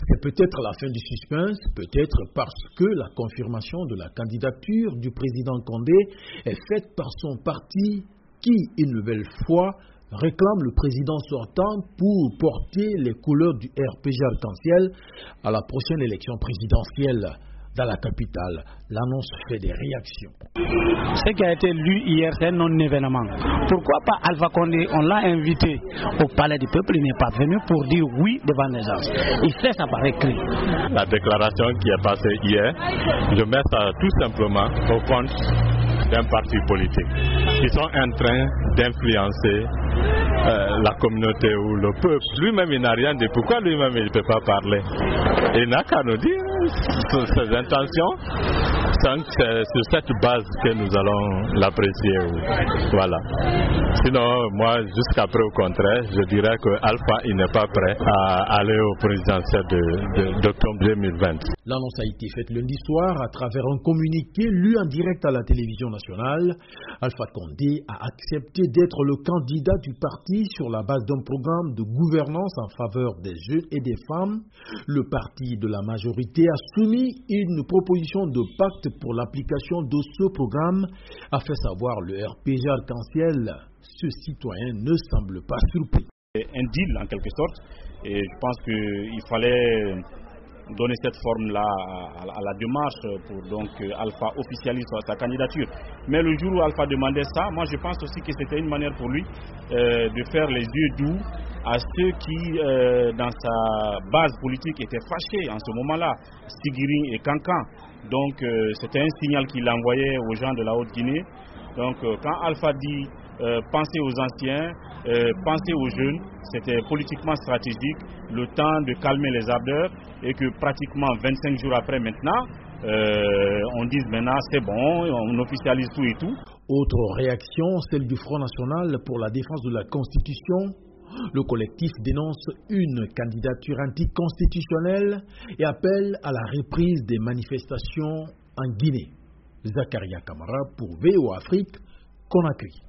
C'est peut-être la fin du suspense, peut-être parce que la confirmation de la candidature du président Condé est faite par son parti qui, une nouvelle fois, réclame le président sortant pour porter les couleurs du RPG Arc-en-Ciel à la prochaine élection présidentielle. Dans la capitale, l'annonce fait des réactions. Ce qui a été lu hier, c'est un non-événement. Pourquoi pas Alpha Condé? On l'a invité au palais du peuple, il n'est pas venu pour dire oui devant les gens. Il fait ça par écrit. La déclaration qui est passée hier, je mets ça tout simplement au compte d'un parti politique. Ils sont en train d'influencer la communauté ou le peuple. Lui-même, il n'a rien dit. Pourquoi lui-même, il ne peut pas parler? Il n'a qu'à nous dire ses intentions. C'est sur cette base que nous allons l'apprécier. Voilà. Sinon, moi, jusqu'après, au contraire, je dirais que Alpha, il n'est pas prêt à aller au présidentiel d'octobre 2020. L'annonce a été faite lundi soir à travers un communiqué lu en direct à la télévision nationale. Alpha Condé a accepté d'être le candidat du parti sur la base d'un programme de gouvernance en faveur des jeunes et des femmes. Le parti de la majorité a soumis une proposition de pacte pour l'application de ce programme, a fait savoir le RPG Arc-en-Ciel. Ce citoyen ne semble pas surpris. Un deal en quelque sorte, et je pense qu'il fallait donner cette forme-là à la démarche pour donc Alpha officialise sa candidature. Mais le jour où Alpha demandait ça, moi je pense aussi que c'était une manière pour lui de faire les yeux doux à ceux qui, dans sa base politique, étaient fâchés en ce moment-là, Sigiri et Kankan. Donc c'était un signal qu'il envoyait aux gens de la Haute-Guinée. Donc quand Alpha dit penser aux anciens, penser aux jeunes, c'était politiquement stratégique, le temps de calmer les ardeurs et que pratiquement 25 jours après maintenant, on dise maintenant c'est bon, on officialise tout et tout. Autre réaction, celle du Front National pour la défense de la Constitution. Le collectif dénonce une candidature anticonstitutionnelle et appelle à la reprise des manifestations en Guinée. Zakaria Kamara pour VO Afrique, Conakry.